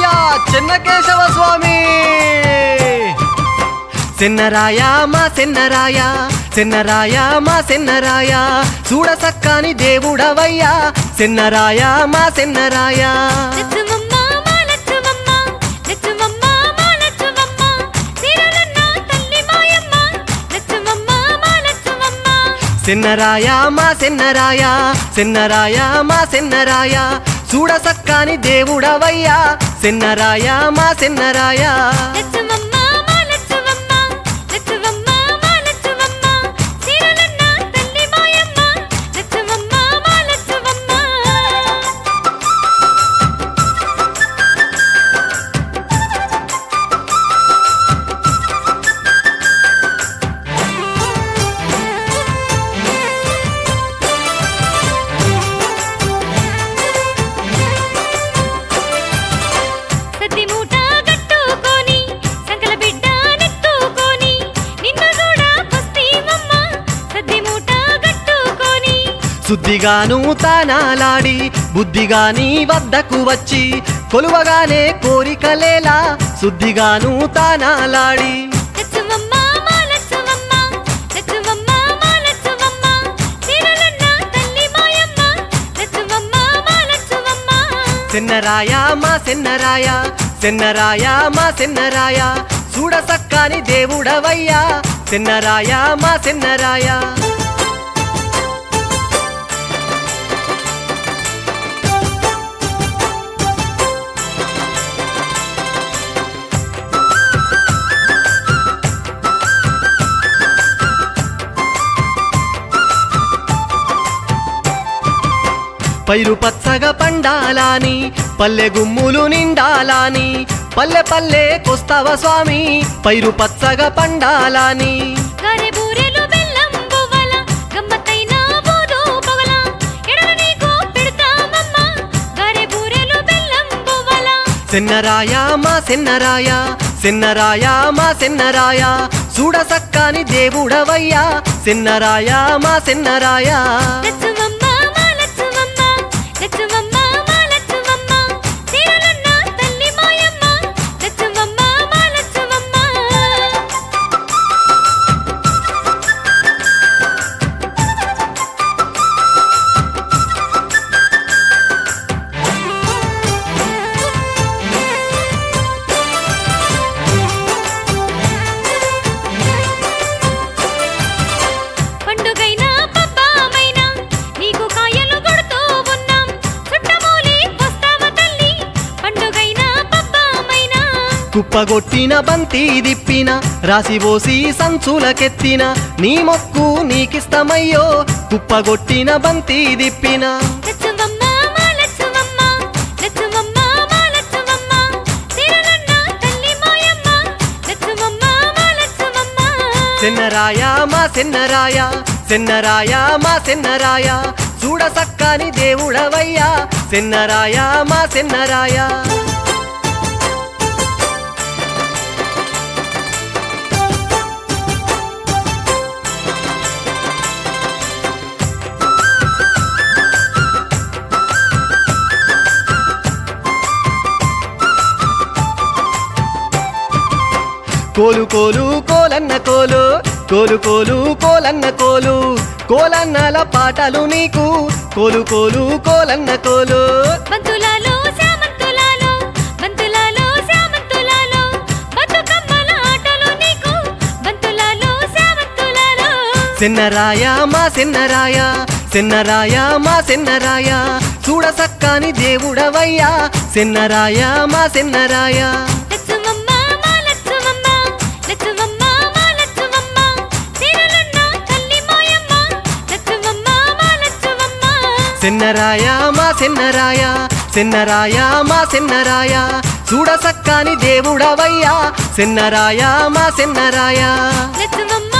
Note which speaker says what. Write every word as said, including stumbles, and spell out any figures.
Speaker 1: గోవిందా చెన్నకేశవ స్వామి సెన్నరాయ మా సెన్నరాయ సెన్నరాయ మా సెన్నరాయ చూడ సక్కాని దేవుడవయ్యా సెన్నరాయ మా సెన్నరాయ సెన్నరాయ మా సెన్నరాయ సెన్నరాయ మా సెన్నరాయ చూడ సక్కాని దేవుడవయ్యా సెన్నరాయ మా సెన్నరాయ శుద్ధిగాను తానాలాడి బుద్ధిగాని వద్దకు వచ్చి కొలువగానే కోరికలేలా శుద్ధిగాను తానాలాడి సెన్నరాయ మా సెన్నరాయ సెన్నరాయ మా సెన్నరాయ చూడ సక్కాని దేవుడవయ్యా సెన్నరాయ మా సెన్నరాయ పైరు పచ్చగా పండాలాని పల్లె గుమ్ములు నిండాలాని పల్లె పల్లె కొస్తావ స్వామి పైరు పచ్చగా పండాలాని సెన్నరాయ మా సెన్నరాయ సెన్నరాయ మా సెన్నరాయ చూడ సక్కాని దేవుడవయ్యా సెన్నరాయ మా సెన్నరాయ కుప్పగొట్టిన బంతి దిప్పిన రాసిబోసి సంచులకెత్తిన నీ మొక్కు నీకిస్తమయ్యో కుప్పగొట్టిన బంతి దిప్పిన సెన్నరాయ మా సెన్నరాయ సెన్నరాయ మా సెన్నరాయ చూడ సక్కాని దేవుడవయ్యా సెన్నరాయ మా సెన్నరాయ కోలు కోలు కోలన్న కోలు కోలు కోలు కోలన్న కోలు కోలన్నల పాటలు నీకు కోలు కోలు కోలన్న కోలు
Speaker 2: బంతులాలో శామంతులాలో బంతులాలో శామంతులాలో బతుకమ్మల ఆటలు నీకు బంతులాలో శామంతులాలో
Speaker 1: సెన్నరాయ మా సెన్నరాయ సెన్నరాయ మా సెన్నరాయ చూడ సక్కాని దేవుడవయ్యా సెన్నరాయ మా సెన్నరాయ సెన్నరాయ మా సెన్నరాయ సెన్నరాయ మా సెన్నరాయ చూడ సక్కాని దేవుడవయ్యా సెన్నరాయ మా సెన్నరాయ.